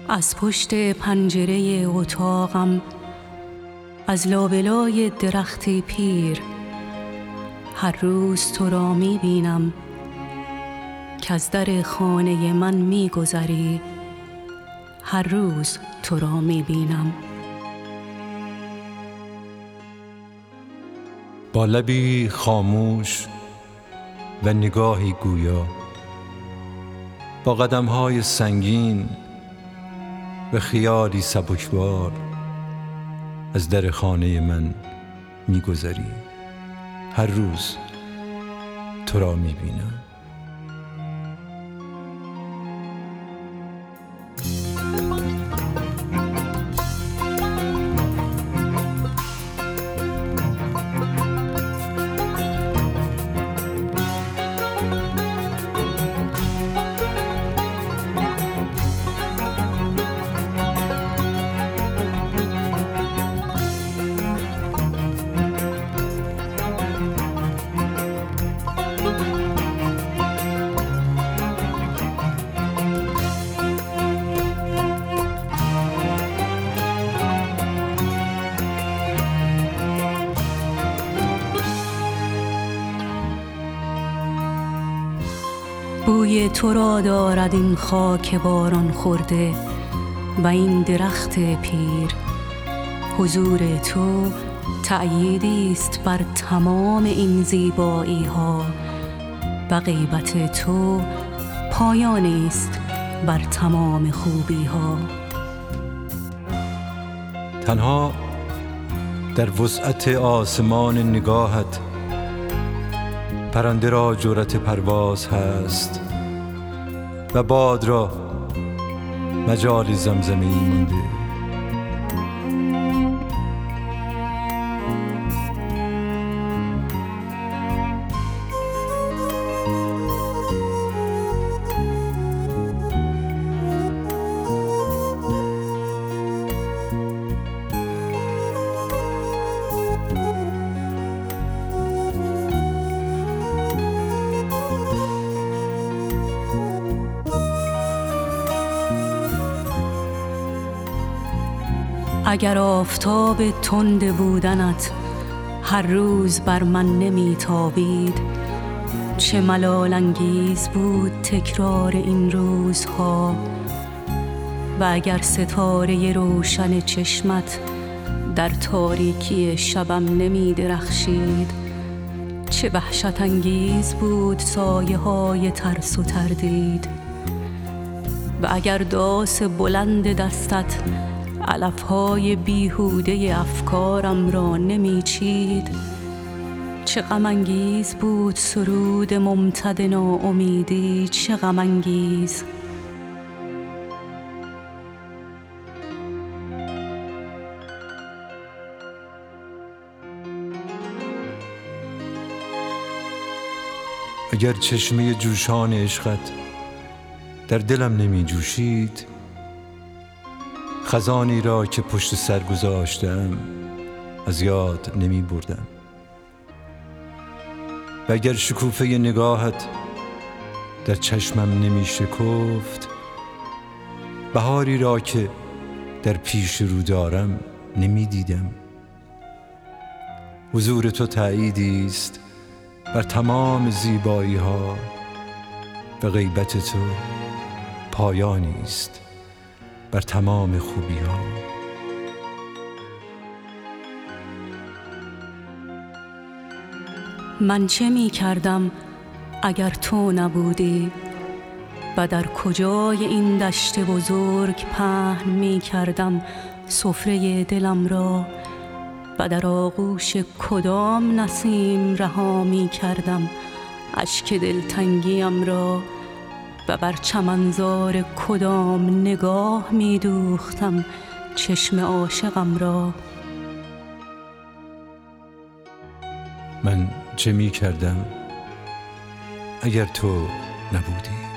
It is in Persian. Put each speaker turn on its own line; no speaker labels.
از پشت پنجره اتاقم، از لابلای درخت پیر، هر روز تو را می بینم که از در خانه من می گذری. هر روز تو را می بینم.
با لبی خاموش و نگاهی گویا، با قدم‌های سنگین و خیالی سبکبار از در خانه من می‌گذری. هر روز تو را می‌بینم.
بوی تو را دارد این خاک باران خورده و این درخت پیر. حضور تو تأییدی است بر تمام این زیبایی ها و غیبت تو پایانی است بر تمام خوبی ها.
تنها در وسعت آسمان نگاهت پرنده را جرأت پرواز هست و باد را مجال زمزمه‌ای مانده.
اگر آفتاب تند بودنت هر روز بر من نمی تابید، چه ملال انگیز بود تکرار این روزها. و اگر ستاره روشن چشمت در تاریکی شبم نمی درخشید، چه وحشت انگیز بود سایه های ترس و تردید. و اگر داس بلند دستت علفهای بیهوده افکارم را نمی چید، چه غم انگیز بود سرود ممتد ناامیدی، چه غم انگیز.
اگر چشمه جوشان عشقت در دلم نمی جوشید، خزانی را که پشت سر گذاشتم از یاد نمی بردم. و اگر شکوفه نگاهت در چشمم نمی شکفت، بهاری را که در پیش رو دارم نمی دیدم. حضور تو تأییدی است بر تمام زیبایی ها و غیبت تو پایانی است بر تمام خوبی ها.
من چه می کردم اگر تو نبودی و در کجای این دشت بزرگ پهن می کردم سفره دلم را و در آغوش کدام نسیم رها می کردم اشک دلتنگیم را و بر چمنزار کدام نگاه می دوختم چشم عاشقم را.
من چه می کردم اگر تو نبودی؟